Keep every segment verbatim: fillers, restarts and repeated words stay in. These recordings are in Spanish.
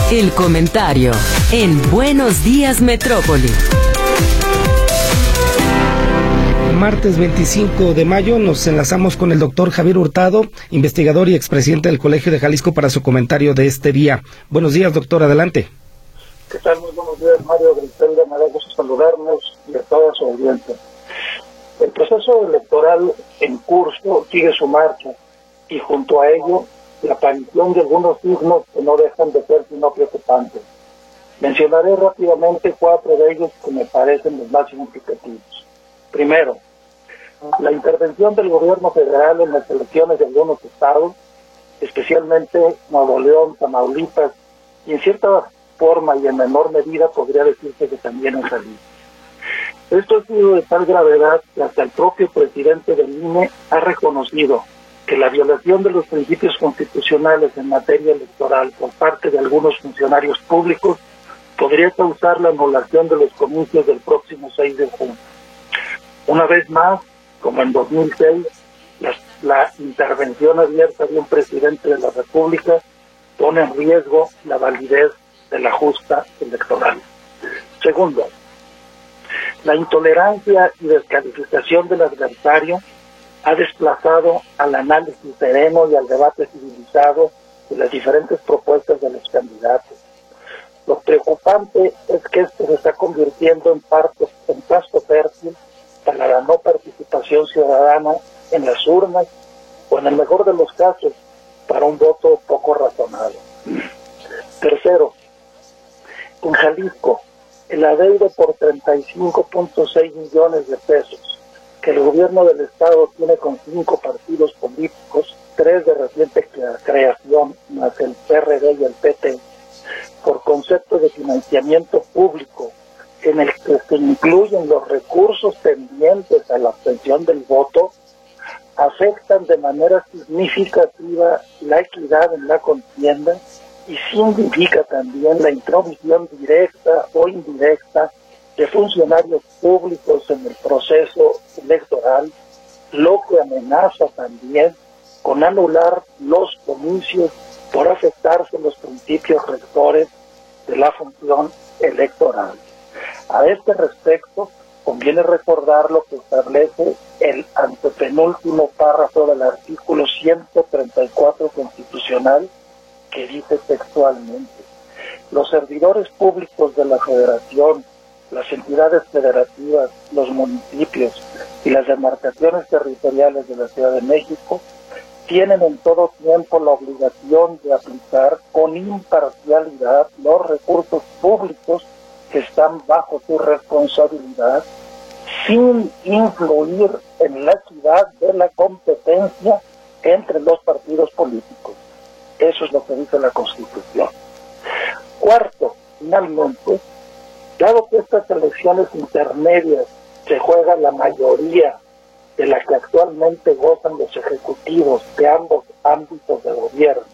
El comentario en Buenos Días Metrópoli. Martes veinticinco de mayo nos enlazamos con el doctor Javier Hurtado, investigador y expresidente del Colegio de Jalisco, para su comentario de este día. Buenos días, doctor, adelante. ¿Qué tal? Muy buenos días, Mario Griselda. Me da gusto saludarnos y a toda su audiencia. El proceso electoral en curso sigue su marcha y junto a ello la aparición de algunos signos que no dejan de ser sino preocupantes. Mencionaré rápidamente cuatro de ellos que me parecen los más significativos. Primero, la intervención del gobierno federal en las elecciones de algunos estados, especialmente Nuevo León, Tamaulipas, y en cierta forma y en menor medida podría decirse que también en Jalisco. Esto ha sido de tal gravedad que hasta el propio presidente del I N E ha reconocido que la violación de los principios constitucionales en materia electoral por parte de algunos funcionarios públicos podría causar la anulación de los comicios del próximo seis de junio. Una vez más, como en dos mil seis, la, la intervención abierta de un presidente de la República pone en riesgo la validez de la justa electoral. Segundo, la intolerancia y descalificación del adversario ha desplazado al análisis sereno y al debate civilizado de las diferentes propuestas de los candidatos. Lo preocupante es que esto se está convirtiendo en, parto, en pasto fértil para la no participación ciudadana en las urnas o, en el mejor de los casos, para un voto poco razonado. Tercero, en Jalisco, el adeudo por treinta y cinco punto seis millones de pesos que el gobierno del estado tiene con cinco partidos políticos, tres de reciente creación, más el P R D y el P T, por concepto de financiamiento público, en el que se incluyen los recursos tendientes a la obtención del voto, afectan de manera significativa la equidad en la contienda y significa también la intromisión directa o indirecta de funcionarios públicos en el proceso electoral, lo que amenaza también con anular los comicios por afectarse los principios rectores de la función electoral. A este respecto, conviene recordar lo que establece el antepenúltimo párrafo del artículo ciento treinta y cuatro constitucional, que dice textualmente: los servidores públicos de la Federación, las entidades federativas, los municipios y las demarcaciones territoriales de la Ciudad de México tienen en todo tiempo la obligación de aplicar con imparcialidad los recursos públicos que están bajo su responsabilidad, sin influir en la equidad de la competencia entre los partidos políticos. Eso es lo que dice la Constitución. Cuarto, finalmente, dado que estas elecciones intermedias se juega la mayoría de la que actualmente gozan los ejecutivos de ambos ámbitos de gobierno,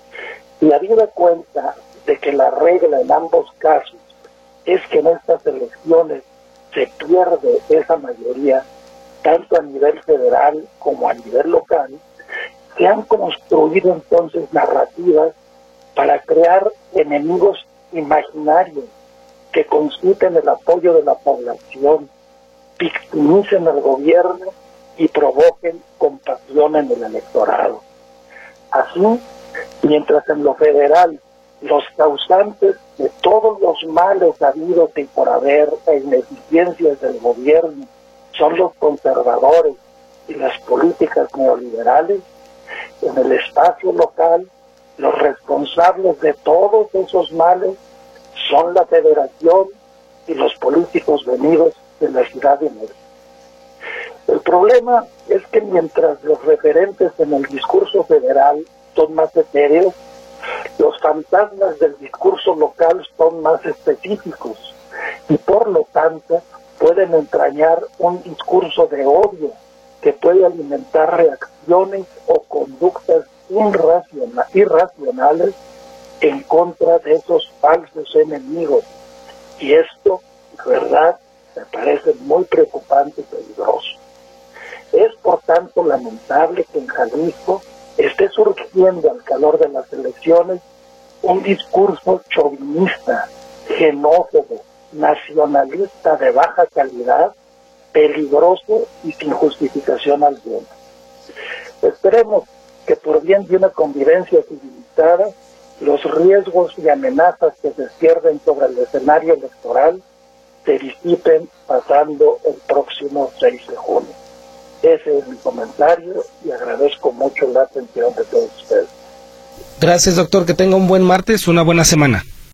y habida cuenta de que la regla en ambos casos es que en estas elecciones se pierde esa mayoría, tanto a nivel federal como a nivel local, se han construido entonces narrativas para crear enemigos imaginarios que conciten el apoyo de la población, victimicen al gobierno y provoquen compasión en el electorado. Así, mientras en lo federal los causantes de todos los males habidos y por haber e ineficiencias del gobierno son los conservadores y las políticas neoliberales, en el espacio local los responsables de todos esos males son la Federación y los políticos venidos de la Ciudad de México. El problema es que mientras los referentes en el discurso federal son más etéreos, los fantasmas del discurso local son más específicos y por lo tanto pueden entrañar un discurso de odio que puede alimentar reacciones o conductas irraciona- irracionales en contra de esos falsos enemigos. Y esto, de verdad, me parece muy preocupante y peligroso. Es, por tanto, lamentable que en Jalisco esté surgiendo al calor de las elecciones un discurso chauvinista, xenófobo, nacionalista de baja calidad, peligroso y sin justificación alguna. Esperemos que por bien de una convivencia civilizada, los riesgos y amenazas que se cierren sobre el escenario electoral se disipen pasando el próximo seis de junio. Ese es mi comentario y agradezco mucho la atención de todos ustedes. Gracias, doctor. Que tenga un buen martes, una buena semana.